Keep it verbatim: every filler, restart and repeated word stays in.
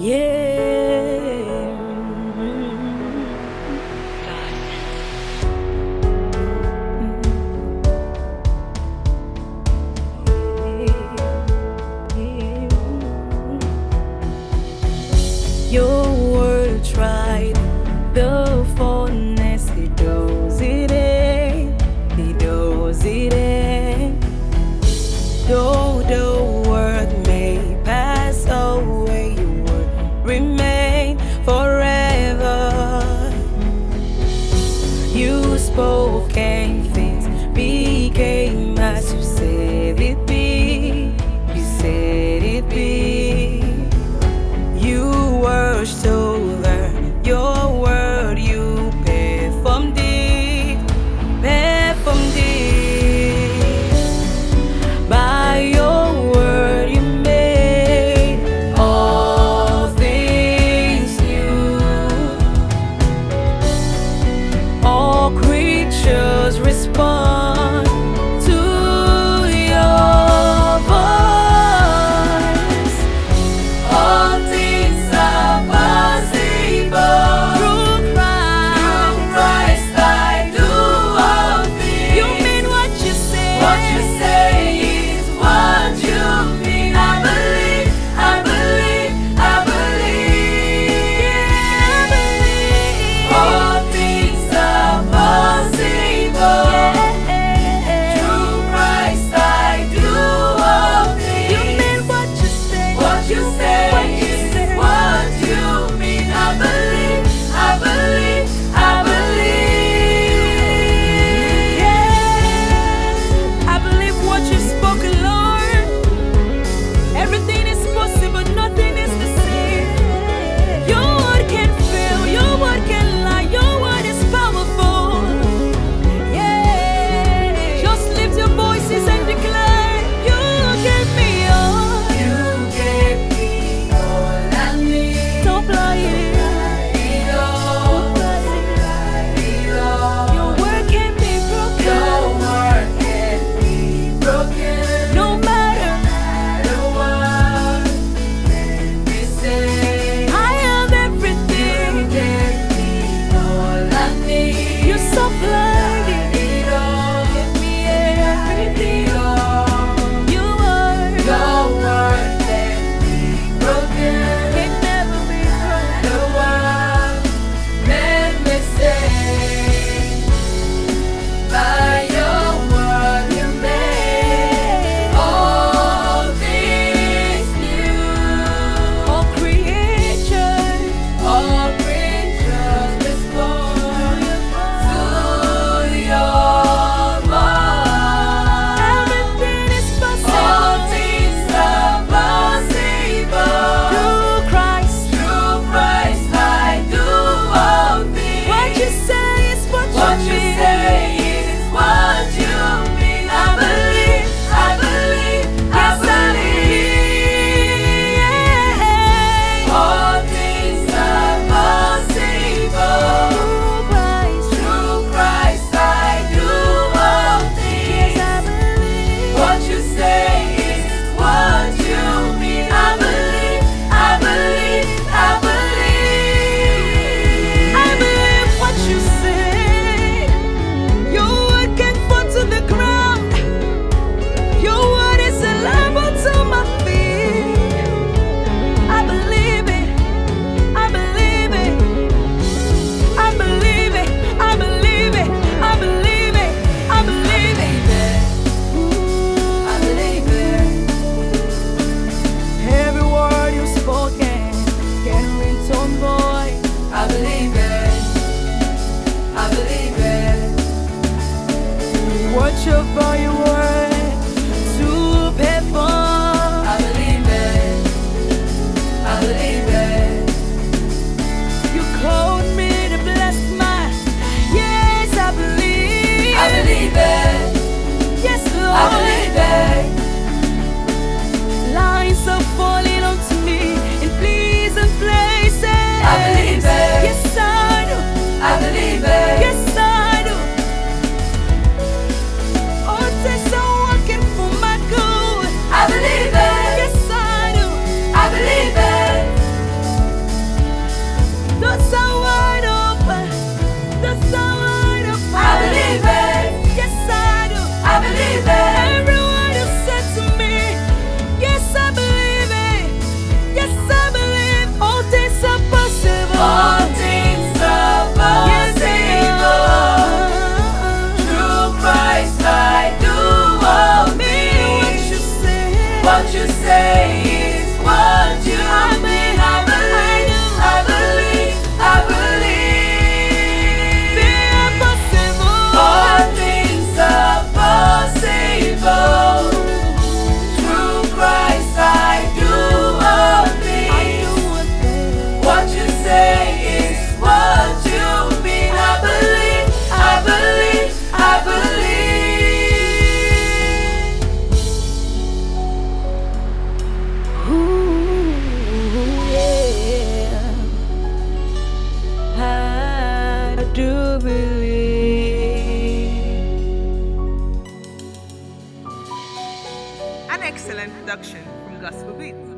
Yeah. Your word tried the fullness, it does it in, it does it in. Though the world may pass away, your word remains. What you say is what you mean. I believe, I believe, I believe. The impossible. All things are possible. Through Christ I do all things. What you say is what you mean. I believe, I believe, I believe. I do believe. An excellent production from Gospel Beats.